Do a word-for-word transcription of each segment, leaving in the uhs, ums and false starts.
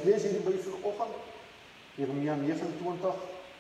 lees hierdie by vanoggend, Jeremia nege en twintig.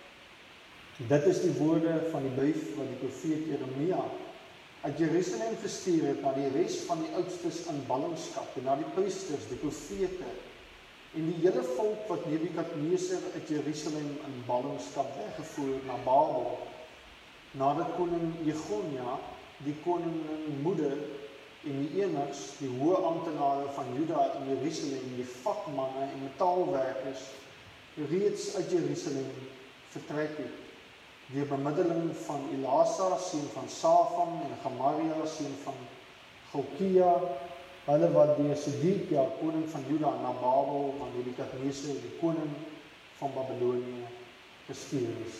Dit is die woorde van die brief wat die profeet Jeremia uit Jerusalem gestuur het na die res van die oudstes in ballingskap en na die priesters, die profete en die hele volk wat Nebukadneser uit Jerusalem in ballingskap weggevoer na Babel, nadat koning Jegonia, die koningin moeder en die eners, die hoë amptenare van Juda en Jerusalem, die vakmanne en metaalwerkers, reeds uit Jerusalem vertrek het, deur bemiddeling van Elasa, seun van Safan, en Gemaria, seun van Gilkia, hulle wat deur Sedekia, koning van Juda, na Babel, van Nebukadneser, die koning van Babylonië, gestuur is.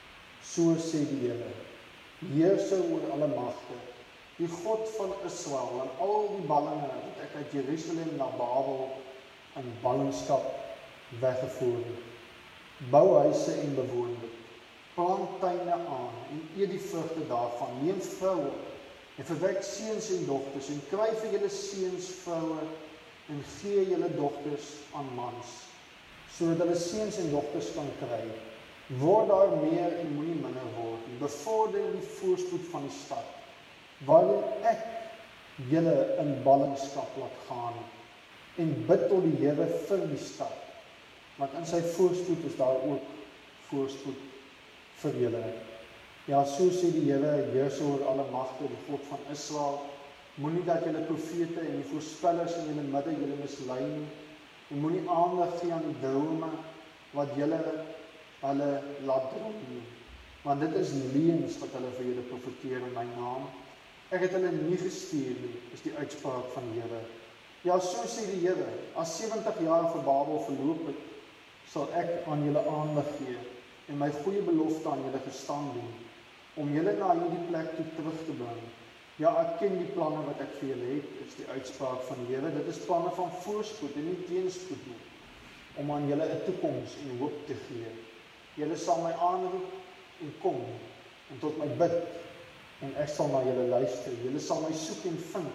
So sê die Here, heerser oor alle magte, die God van Israel, en al die ballinge wat ek uit Jerusalem na Babel in ballingskap weggevoer het. Bou huise en bewoon dit, plant tuine aan en eet die vrugte daarvan, neem vroue en verwek seuns en dogters en kry vir julle seuns vroue en gee julle dogters aan mans, sodat hulle seuns en dogters kan kry. Word daar meer en moenie minder word, en bevorder die voorspoed van die stad, waarin ek julle in ballingskap laat gaan, en bid tot die Here vir die stad, want in sy voorspoed is daar ook voorspoed vir julle. Ja, so sê die Here, heerser oor alle magte, die God van Israel, moenie dat julle profete en die voorspellers in julle midde julle mislei nie, en moenie aandag gee aan die drome wat julle hulle laat droom nie, want dit is leuns wat hulle vir julle profeteer in my naam. Ek het hulle nie gestuur nie, is die uitspraak van die Here. Ja, so sê die Here, as sewentig jaar vir Babel verloop het, sal ek aan julle aandag gee en my goeie belofte aan julle gestaan doen, om julle na hierdie plek toe terug te bring. Ja, ek ken die planne wat ek vir julle het, is die uitspraak van die Here. Dit is planne van voorspoed en nie teenspoed nie, om aan julle 'n toekoms en hoop te gee. Julle sal my aanroep en kom, en tot my bid, en ek sal na julle luister. Julle sal my soek en vind,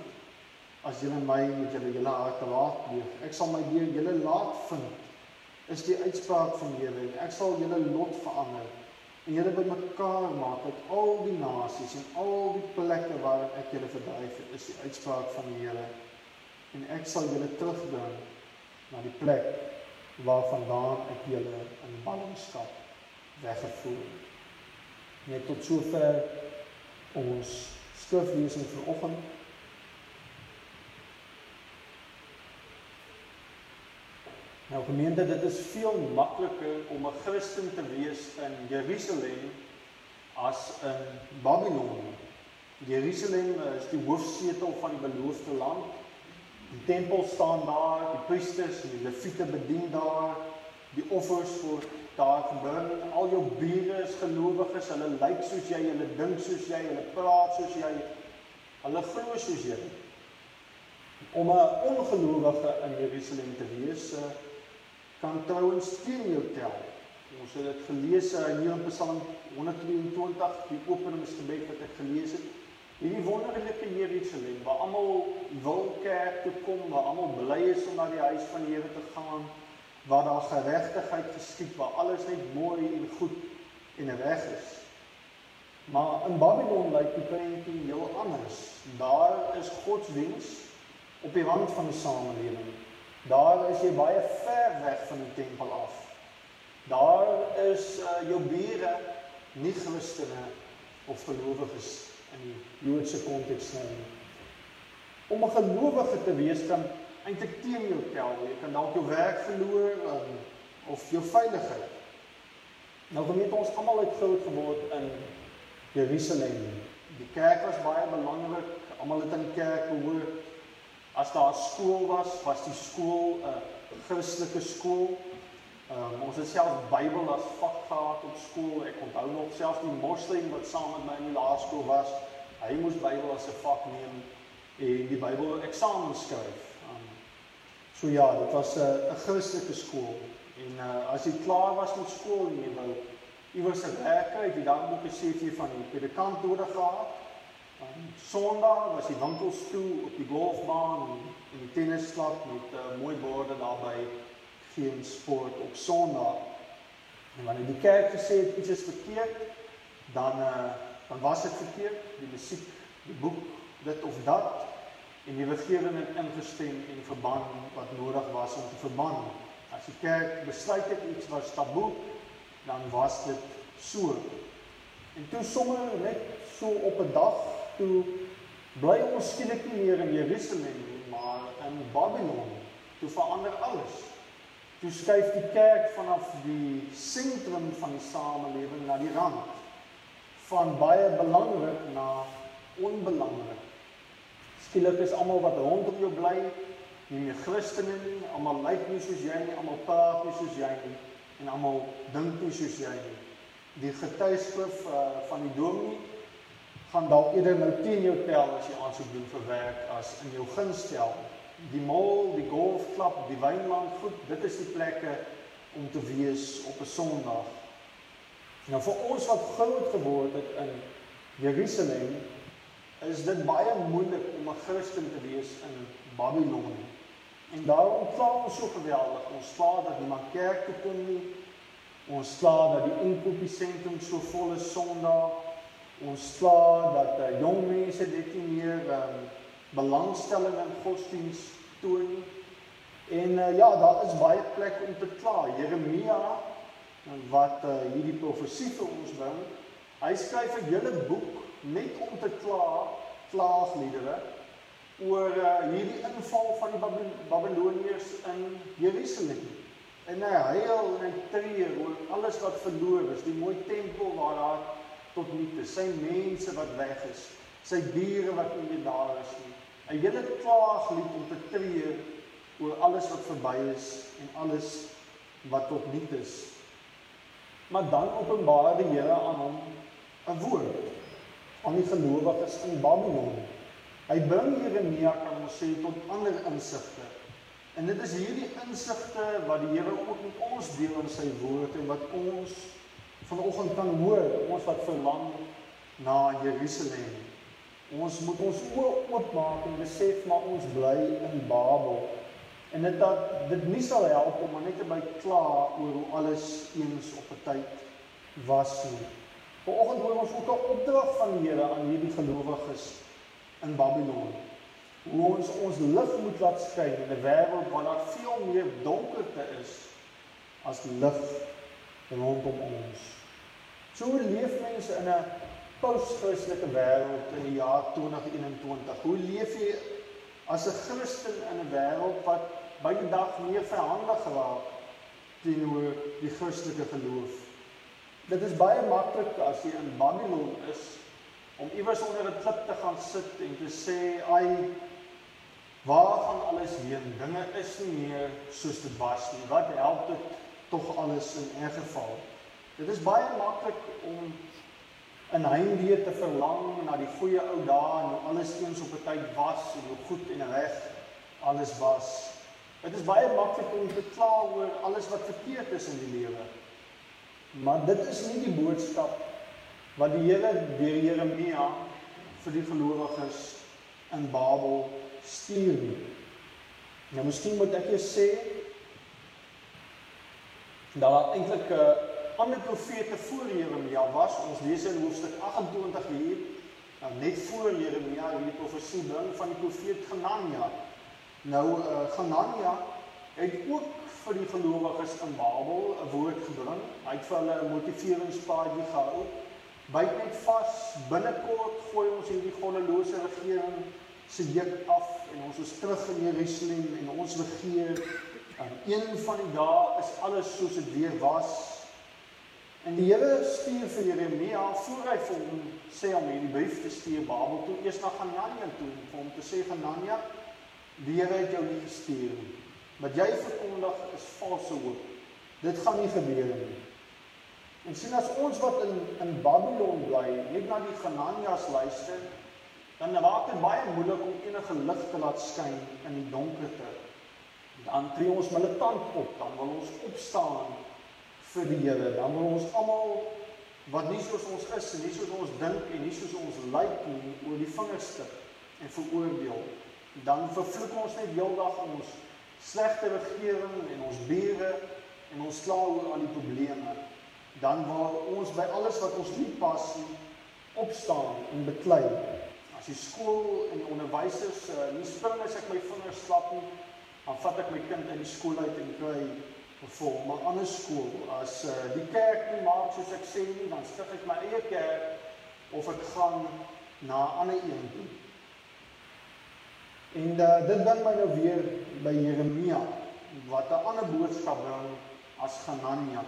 as julle my met julle hele harte raadpleeg. Ek sal my deur julle laat vind, is die uitspraak van die Here, en ek sal julle lot verander, en julle bymekaar maak uit al die nasies, en al die plekke waarin ek julle verdryf het, is die uitspraak van die Here, en ek sal julle terugbring na die plek, waarvandaan ek julle in ballingskap weggevoer. Net tot sover ons skriflesing vanoggend. Nou gemeente, dit is veel makliker om 'n Christen te wees in Jerusalem as in Babylon. Jerusalem is die hoofsetel van die beloofde land. Die tempel staan daar, die priesters en die leviete bedien daar, die offers word daar gebring, al jou bure is gelowiges, hulle lyk soos jy, hulle dink soos jy, hulle praat soos jy, hulle glo soos jy. Om 'n ongelowige in Jerusalem te wees, kan trouwens teen jou tel. Ons het dit gelees hier in Psalm honderd twee en twintig, die openingsgebed wat ek gelees het. Hierdie wonderlike Jerusalem, waar almal wil kerk toe kom, waar almal bly is om na die huis van die Here te gaan, waar daar geregtigheid geskied, waar alles net mooi en goed en reg is. Maar in Babylon lyk die prentjie heel anders. Daar is godsdiens op die rand van die samelewing. Daar is jy baie ver weg van die tempel af. Daar is uh, jou bure nie Christene of gelowiges in die Joodse konteks nie. Om 'n gelowige te wees kan eintlik teen jou tel. Jy kan dalk jou werk verloor um, of jou veiligheid. Nou gemeente, ons almal het groot geword in Jerusalem. Die kerk was baie belangrik. Almal het in die kerk behoort. As daar 'n skool was, was die skool 'n uh, Christelike skool. Um, ons het selfs Bybel as vak gehad op skool. Ek onthou nog selfs die moslim wat saam met my in die laerskool was. Hy moes Bybel as 'n vak neem en die Bybel eksamen skryf. Um, so ja, dit was 'n uh, Christelike skool. En uh, as jy klaar was met skool en jy wou iewers 'n werk kry, jy dan moet besef jy van die predikant nodig gehad. Um, Sondag was die winkels toe op die golfbaan en, en die tennisvlak met uh, mooi borde daarby. geen sport op Sondag. En wanneer die kerk gesê het iets is verkeerd, dan, uh, dan was dit verkeerd, die musiek, die boek, dit of dat, en die regering het ingestem en verban wat nodig was om te verban. As die kerk besluit het iets was taboe, dan was dit so. En toe sommer net so op 'n dag, toe bly ons skielik nie meer in Jerusalem, maar in Babylon. Toe verander alles. Toe skuif die kerk vanaf die sentrum van die samelewing na die rand. Van baie belangrik na onbelangrik. Skielik is almal wat rondom jou bly, nie meer Christene nie, almal lyk nie soos jy nie, almal praat nie soos jy nie, en almal dink nie soos jy nie. Die getuieskrif uh, van die dominee gaan dalk eerder nou teen jou tel as jy aansoek doen vir werk as in jou guns tel. Die mall, die golfklub, die wynland, goed, dit is die plekke om te wees op 'n Sondag. Nou vir ons wat groot geword het in Jerusalem, is dit baie moeilik om 'n Christen te wees in Babylon. En daarom kla ons so geweldig. Ons kla dat niemand kerk toe kom nie. Ons kla dat die inkopiesentrum so vol is Sondag. Ons kla dat uh, jong mense dit nie meer um, belangstelling in godsdiens toon nie. En uh, ja, daar is baie plek om te kla. Jeremia, wat uh, hierdie profesie vir ons bring, hy skryf 'n hele boek net om te kla, klaagliedere, oor uh, hierdie inval van die Babyloniërs in Jerusalem. En hy huil en hy treur oor alles wat verloor is, die mooi tempel waar daar tot niet is, sy mense wat weg is, sy diere wat nie meer daar is nie. 'n hele klaaglied om te treur oor alles wat verby is en alles wat tot niet is. Maar dan openbaar die Here aan hom 'n woord aan die gelowiges in Babylon. Hy bring Jeremia, kan ons sê, tot ander insigte. En dit is hierdie insigte wat die Here ook met ons deel in sy woord en wat ons vanoggend kan hoor, ons wat verlang na Jerusalem. Ons moet ons oë oopmaak en besef, maar ons bly in Babel. En dit dat dit nie sal help om maar net te by kla oor hoe alles eens op 'n tyd was nie. Vanoggend hoor ons ook 'n opdrag van die Here aan hierdie gelowiges in Babylon. Hoe ons ons lig moet laat skyn in 'n wêreld waar daar veel meer donkerte is as lig rondom ons. So leef mense in 'n post-Christelike wêreld in die jaar twintig eenentwintig. Hoe leef jy as 'n Christen in 'n wêreld wat by die dag meer vyandig raak teenoor die Christelike geloof? Dit is baie maklik as jy in Babylon is, om iewers onder 'n klip te gaan sit en te sê, ai, waar gaan alles heen? Dinge is nie meer soos dit was nie. Wat help dit tog alles in elk geval? Dit is baie maklik om in heimwee te verlang na die goeie ou dae en hoe alles eens op 'n tyd was en hoe goed en reg alles was. Dit is baie maklik om te kla oor alles wat verkeerd is in die lewe. Maar dit is nie die boodskap wat die Here deur Jeremia vir die gelowiges in Babel stuur nie. Nou miskien moet ek jou sê dat daar eintlik 'n uh, ander profete voor Jeremia was. Ons lees in hoofstuk agt en twintig hier, nou net voor Jeremia, hierdie profesie bring van die profeet Hanania. Nou uh, Hanania het ook vir die gelowiges in Babel 'n woord gebring. Hy het vir hulle 'n motiveringspaadjie gehou. Byt net vas, binnekort gooi ons hierdie goddelose regering se juk af en ons is terug in Jerusalem en ons regeer. En een van die dae is alles soos dit weer was. En die Here stuur vir Jeremia, voor hy vir hom sê om hierdie brief te stuur Babel toe, eers na Hanania toe, vir hom te sê, Hanania, die Here het jou nie gestuur nie. Wat jy verkondig is valse hoop. Dit gaan nie gebeur nie. En sien, as ons wat in, in Babylon bly, net na die Hananias luister, dan raak dit baie moeilik om enige lig te laat skyn in die donkerte. Dan tree ons militant op, dan wil ons opstaan vir die Here, dan wil ons almal wat nie soos ons is, en nie soos ons dink, en nie soos ons lyk nie, oor die vingers stik en veroordeel. Dan vervloek ons net heeldag ons slegte regering en ons bure en ons kla oor al die probleme, dan waar ons by alles wat ons nie pas nie, opstaan en beklei. As die skool en die onderwysers uh, nie spring as ek my vingers slap nie, dan vat ek my kind uit die skool uit en kry vir 'n ander skool. As uh, die kerk nie maak soos ek sê nie, dan stig ek my eie kerk of ek gaan na 'n ander een toe. En uh, dit bring my nou weer by Jeremia, wat 'n ander boodskap bring as Hanania.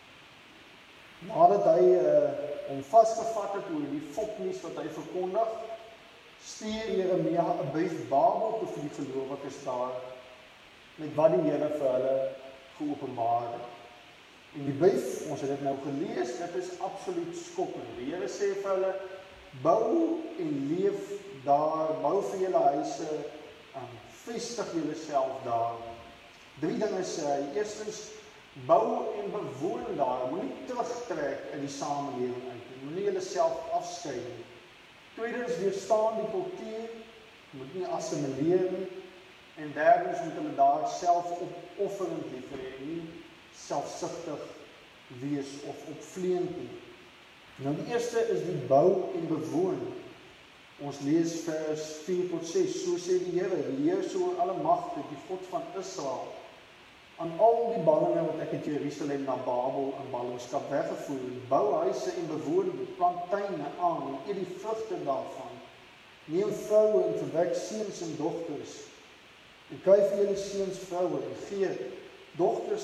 Nadat hy uh, hom vasgevat het oor die fopnuus wat hy verkondig, stuur Jeremia 'n brief Babel toe vir die gelowiges daar, met wat die Here vir hulle geopenbaar het. En die brief, ons het dit nou gelees, dit is absoluut skokkend. Die Here sê vir hulle, bou en leef daar, bou vir julle huise, um, vestig julle self daar. Drie dinge sê hy, eerstens, bou en bewoon daar, moenie terugtrek in die samelewing uit, moenie julle self afskei nie. Tweedens, weerstaan die kultuur, moet nie assimileer nie. En derdens moet hulle daar self opofferend lief hê, nie selfsugtig wees of opvleend nie. Nou die eerste is die bou en bewoon. Ons lees vers vier tot ses, so sê die Here, die Heer oor alle magte, die God van Israel, aan al die ballinge wat ek uit Jerusalem na Babel in ballingskap weggevoer het, bou huise en bewoon, plant tuine aan en eet die vrugte daarvan. Neem vroue en verwek seuns en dogters, en kry vir julle seuns vroue en gee dogters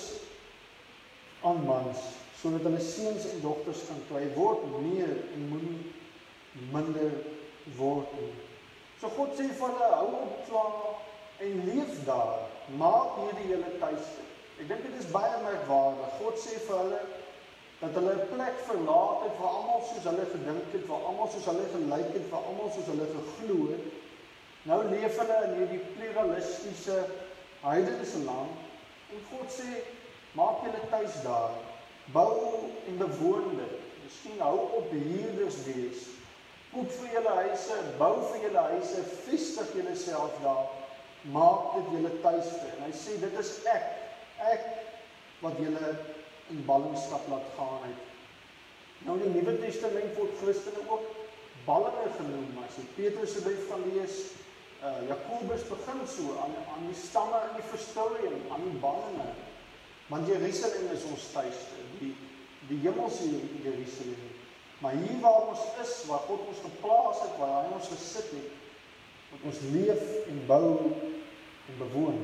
aan mans, sodat hulle seuns en dogters kan kry, word meer en moenie minder word nie. So God sê vir hulle, hou op kla en leef daar, maak hierdie julle tuiste. Ek dink dit is baie merkwaardig. God sê vir hulle dat hulle 'n plek verlaat het waar almal soos hulle gedink het, waar almal soos hulle gelyk het, waar almal soos hulle geglo het. Nou leef hulle in hierdie pluralistiese heidense land en God sê, maak julle tuis daar, bou en bewoon dit. Miskien hou op huurders wees. Koop vir julle huise, bou vir julle huise, vestig julle self daar, maak dit julle tuiste. En hy sê, dit is ek, ek wat julle in ballingskap laat gaan het. Nou in die Nuwe Testament word Christene ook ballinge genoem. As jy Petrus se brief gaan lees, uh, Jakobus begin so, aan, aan die stamme in die verstoring, aan die ballinge. Want Jerusalem is ons tuiste, die, die hemelse Jerusalem. Maar hier waar ons is, waar God ons geplaas het, waar hy ons gesit het, wat ons leef en bou en bewoon.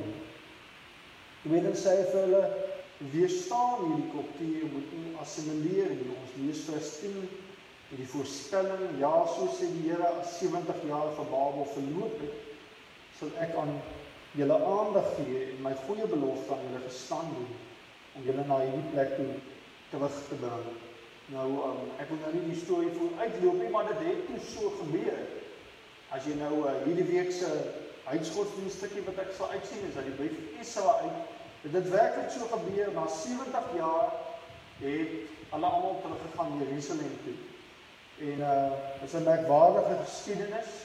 Tweedens sê hy vir hulle, weerstaan hierdie kultuur, moet nie assimileer nie. Ons lees vers tien, en die voorspelling, ja, so sê die Here, as sewentig jaar van Babel verloop het, sal ek aan julle aandag gee en my goeie belofte aan julle gestand doen, om julle na hierdie plek toe terug te bring. Nou, um, ek wil nou nie die storie voor uitloop nie, maar dit het toe so gebeur. As jy nou uh, hierdie week se uitskotsdienststukkie wat ek sal uitsien, is dat die brief Esra uit, het dit werklik so gebeur, na sewentig jaar het hulle almal teruggegaan Jerusalem toe. En uh, dit is 'n merkwaardige geskiedenis,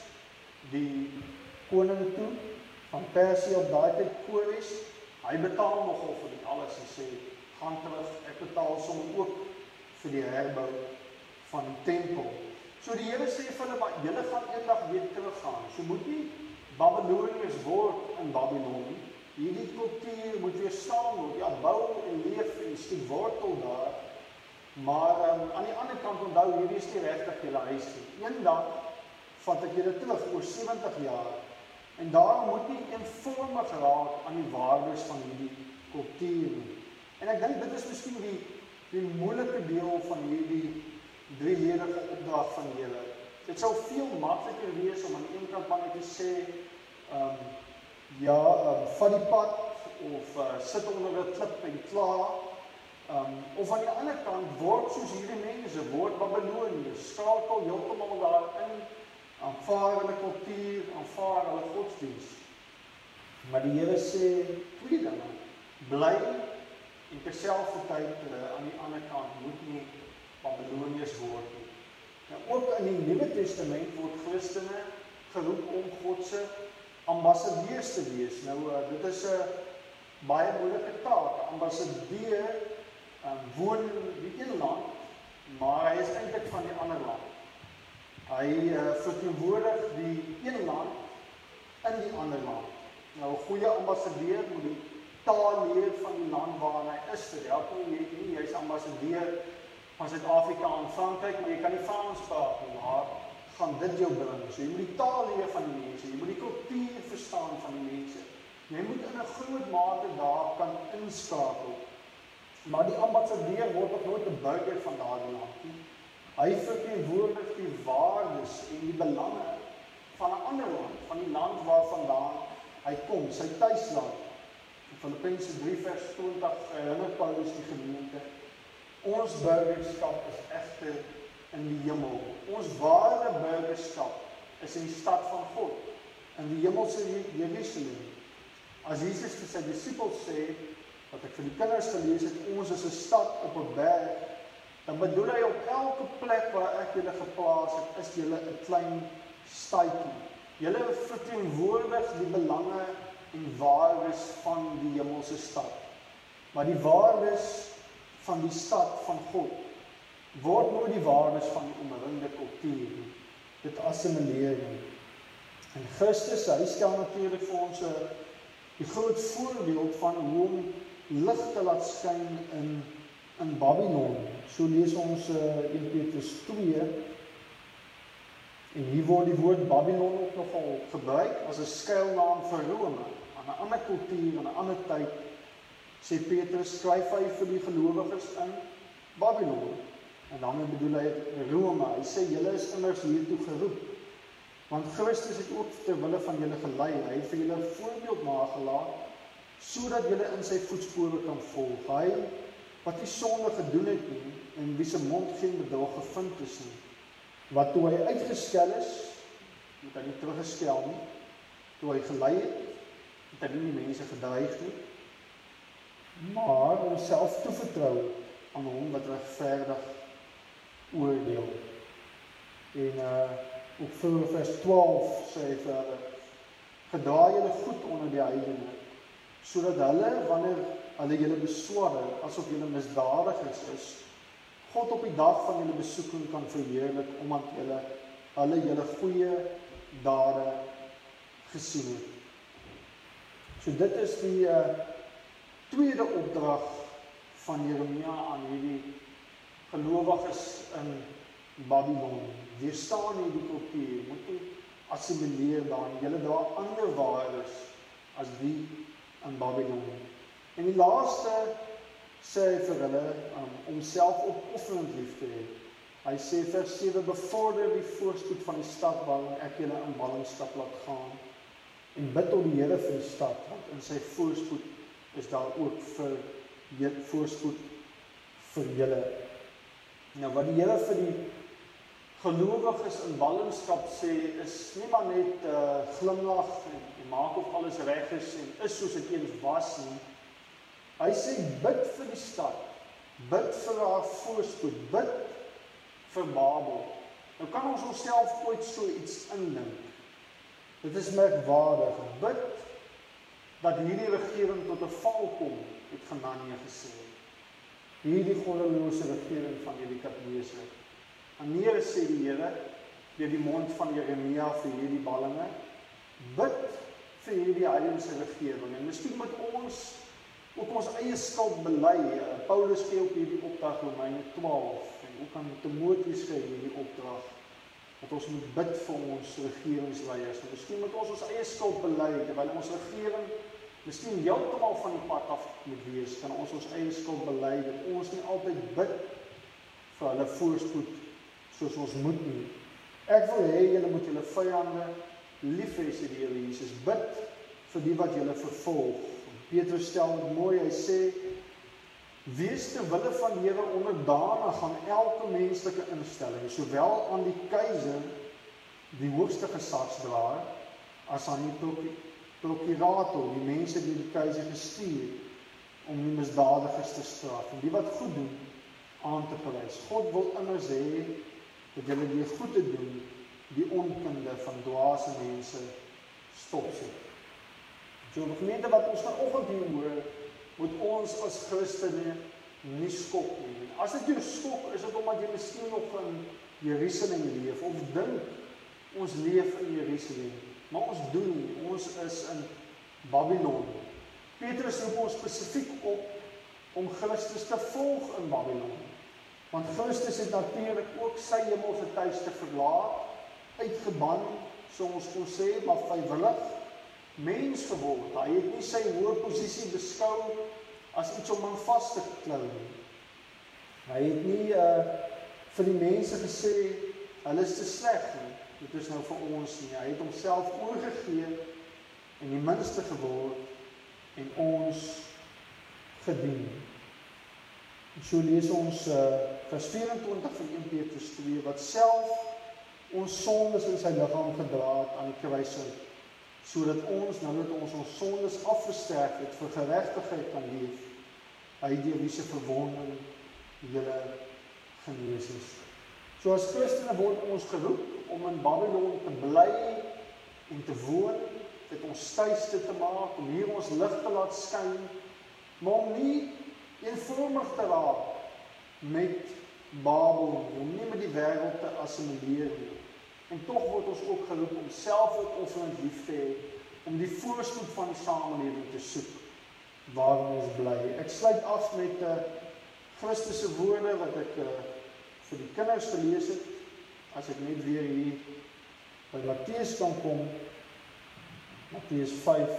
die koning toe, van Persie op daai tyd Kores, hy betaal nogal vir dit alles en sê, gaan terug, ek betaal sommer ook vir die herbou van die tempel. So die Here sê vir hulle, maar julle gaan eendag weer teruggaan. So moet nie Babyloniërs word in Babylon nie. Hierdie kultuur moet weer staan word, ja, bou en leef en steek wortel daar. Maar um, aan die ander kant onthou, hierdie is nie regtig julle huis nie. Eendag vat ek julle terug oor sewentig jaar. En daarom moet nie eenvormig raak aan die waardes van hierdie kultuur nie. En ek dink dit is miskien die die moeilike deel van hierdie drieledige opdrag van die Here. Dit sou veel makliker wees om aan die een kant maar net te sê, um, ja, um, vat die pad, of uh, sit onder 'n klip en kla, um, of aan die ander kant, word soos hierdie mense, word Babyloniërs, skakel heeltemal daarin, aanvaar hulle kultuur, aanvaar hulle godsdienst. Maar die Here sê, twee dinge, bly, en terselfdertyd uh, aan die ander kant moet nie Babyloniërs word nie. Nou, ook in die Nuwe Testament word Christene geroep om God se ambassadeurs te wees. Nou, uh, dit is 'n baie moeilike taak. Ambassadeur um, woon in die een land, maar hy is eintlik van die ander land. Hy uh, verteenwoordig die een land in die ander land. Nou, 'n goeie ambassadeur moet die taal leer van die land waarin hy is. Dit help nie, jy nie, jy is ambassadeur van Suid-Afrika en Frankryk, maar jy kan nie Frans praat nie, maar gaan dit jou bring. So jy moet die taal leer van die mense, jy moet die kultuur verstaan van die mense. Jy moet in 'n groot mate daar kan inskakel. Maar die ambassadeur word ook nooit 'n burger van daardie land nie. Hy verteenwoordig die waardes en die belange van 'n ander land, van die land waarvandaan hy kom, sy tuisland. Filippense drie vers twintig herinner Paulus die gemeente. Ons burgerskap is egter in die hemel. Ons ware burgerskap is in die stad van God, in die hemelse Jerusalem. As Jesus vir sy disippels sê, wat ek vir die kinders gelees het, ons is 'n stad op 'n berg, dan bedoel hy op elke plek waar ek julle geplaas het, is julle 'n klein stadjie. Julle verteenwoordig die belange en waardes van die hemelse stad. Maar die waardes van die stad van God word nooit die waardes van die omringende kultuur. Dit assimileer nie. En Christus, hy stel natuurlik vir ons 'n die groot voorbeeld van hoe om lig te laat skyn in in Babylon. So lees ons uh, in Petrus twee. En hier word die woord Babylon ook nogal gebruik as 'n skuilnaam vir Rome. Aan 'n ander kultuur, aan 'n ander tyd, sê Petrus, skryf hy vir die gelowiges in Babylon. En daarmee bedoel hy Rome. Hy sê, julle is immers hiertoe geroep. Want Christus het ook ter wille van julle gelei. Hy het vir julle 'n voorbeeld nagelaat, sodat julle in sy voetspore kan volg. Hy, wat nie sonde gedoen het nie, en wie se mond geen bedrog gevind is nie. Wat toe hy uitgeskel is, het hy nie teruggeskel nie. Toe hy gelei het, het hy nie die mense gedreig nie. Maar homself toevertrou aan hom wat regverdig oordeel. En uh, op vers twaalf sê hy vir hulle, gedra julle goed onder die heidene, sodat hulle, wanneer hulle julle beswaar, asof julle misdadigers is, God op die dag van julle besoeking kan verheerlik, omdat julle hulle julle goeie dade gesien het. So dit is die uh, tweede opdrag van Jeremia aan hierdie gelowiges in Babylon. Weerstaan hierdie kultuur, moet nie assimileer daar, julle dra ander waardes as die in Babylon. En die laaste sê hy vir hulle um, om self opofferend lief te hê. Hy sê vers sewe, bevorder die voorspoed van die stad waarin ek julle in ballingskap laat gaan, en bid tot die Here vir die stad, want in sy voorspoed is daar ook vir voorspoed vir julle. Nou wat die Here vir die gelowiges in ballingskap sê, is nie maar net uh, glimlag en, en maak of alles reg is en is soos dit eens was nie. Hy sê bid vir die stad, bid vir haar voorspoed, bid vir Babel. Nou kan ons onsself ooit so iets indink. Dit is merkwaardig. Bid dat hierdie regering tot 'n val kom, het Genania gesê. Hierdie goddelose regering van Nebukadneser. En hier sê die Here deur die mond van Jeremia vir hierdie ballinge, bid vir hierdie heidense regering. En miskien moet ons ook ons eie skuld bely. Paulus gee ook hierdie opdrag in Romeine twaalf en ook aan Timoteus gee hierdie opdrag dat ons moet bid vir ons regeringsleiers. En miskien moet ons ons eie skuld bely terwyl ons regering miskien heeltemal van die pad af moet wees. Kan ons ons eie skuld bely dat ons nie altyd bid vir hulle voorspoed soos ons moet nie. Ek wil hê julle moet julle vyande lief hê, sê die Here Jesus. Bid vir die wat julle vervolg. Petrus stel dit mooi, hy sê, wees ter wille van die Here onderdanig aan elke menslike instelling, sowel aan die keiser, die hoogste gesagsdraer, as aan die prokurator, die mense die die keiser gestuur, om die misdadigers te straf, en die wat goed doen, aan te prys. God wil immers hê, dat julle die goed te doen, die onkunde van dwaase mense stopsit. So die gemeente wat ons vanoggend hier hoor, moet ons as Christene nie skok nie. As dit jou skok, is dit omdat jy miskien nog in Jerusalem leef, of dink ons leef in Jerusalem. Maar ons doen nie, ons is in Babylon. Petrus roep ons spesifiek op om Christus te volg in Babylon. Want Christus het natuurlik ook sy hemelse tuiste verlaat, uitgeban, so ons kon sê, maar vrywillig mens geword. Hy het nie sy hoë posisie beskou as iets om aan vas te klou nie. Hy het nie uh, vir die mense gesê, hulle is te sleg nie. Dit is nou vir ons nie. Hy het homself oorgegee en die minste geword en ons gedien. En so lees ons uh, vers vyf-en-twintig van eerste Petrus twee, wat self ons sondes in sy liggaam gedra het aan die kruising, sodat ons, nou dat ons ons sondes afgesterf het, vir geregtigheid kan leef, hy deur wie se verwonding julle genees is. So as Christene word ons geroep om in Babylon te bly en te woon, dit ons tuiste te maak, om hier ons lig te laat skyn, maar om nie eenvormig te raak met Babel, om nie met die wêreld te assimileer nie. En tog word ons ook geroep om selfopofferend lief te hê, om die voorspoed van die samelewing te soek, waarin ons bly. Ek sluit af met uh, Christus se woorde wat ek uh, vir die kinders gelees het, as ek net weer hier by Matteus kan kom, Matteus vyf.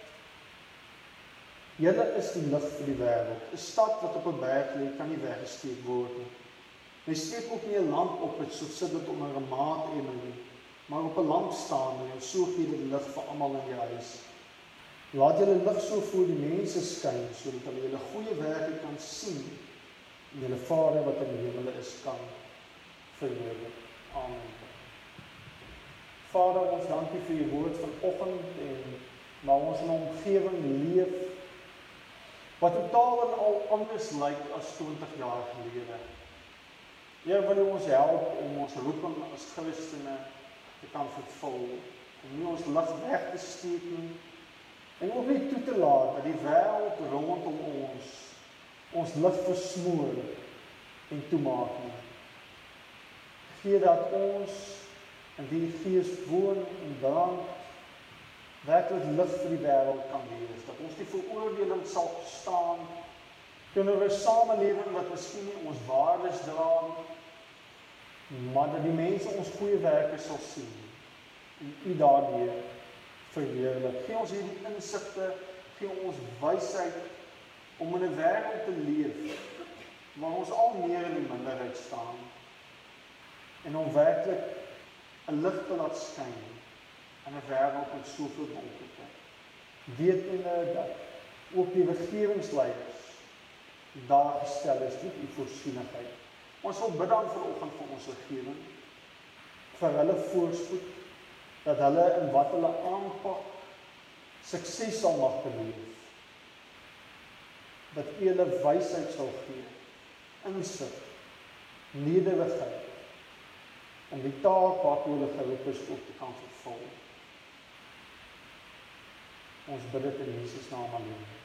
Julle is die lig vir die wêreld. 'n Stad wat op 'n berg lê, kan nie weggesteek word nie. Jy steek ook nie 'n lamp op het, so sit dit onder 'n maatemmer nie, maar op 'n lamp staan en so gee dit lig vir almal in die huis. Laat julle lig so voor die mense skyn, sodat hulle julle goeie werke kan sien en julle Vader wat in die hemel is kan verheerlik. Amen. Vader, ons dankie vir u woord vanoggend en waar ons in 'n omgewing leef wat totaal en al anders lyk as twintig jaar gelede. Heer, wil u ons help om ons roeping as Christene te kan vervul, om nie ons lig weg te steek nie, en ook nie toe te laat dat die wêreld rondom ons ons lig versmoor en toemaak nie. Gee dat ons in die Gees woon en brand, werklik lig vir die wêreld kan wees, dat ons die veroordeling sal staan teenoor 'n samelewing wat miskien nie ons waardes dra nie, maar dat die mense ons goeie werke sal sien en u daardeur verheerlik. Gee ons hierdie insigte, gee ons wysheid om in 'n wêreld te leef waar ons al meer in die minderheid staan en om werklik 'n lig te laat skyn in 'n wêreld met soveel donkerte. Wetende dat ook die regeringsleiers daar gestel is tot u voorsienigheid. Ons wil bid dan vanoggend vir ons regering, vir hulle voorspoed, dat hulle in wat hulle aanpak sukses sal mag beleef. Dat u hulle wysheid sal gee, insig, nederigheid, om die taak waartoe hulle geroep is ook te kan vervul. Ons bid dit in Jesus naam alleen.